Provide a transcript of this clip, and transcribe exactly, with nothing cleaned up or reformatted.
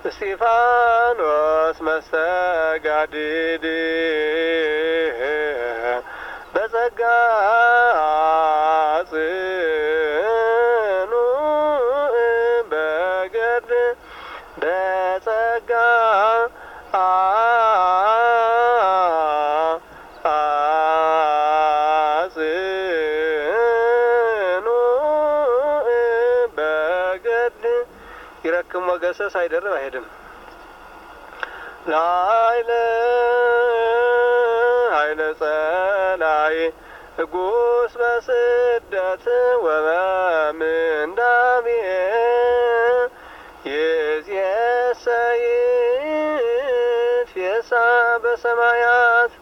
እስጢፋኖስ መስተጋድል በጸጋ ጽኑዕ በገድል በጸጋ ጽኑዕ በገድል ይረክም ሞገሰ ሳይደርብ አይሄድም። ላይለ ኃይለ ጸላይ እጉስ በስደት ወበምንዳቤ ይእዜሰ ይትፌሳ በሰማያት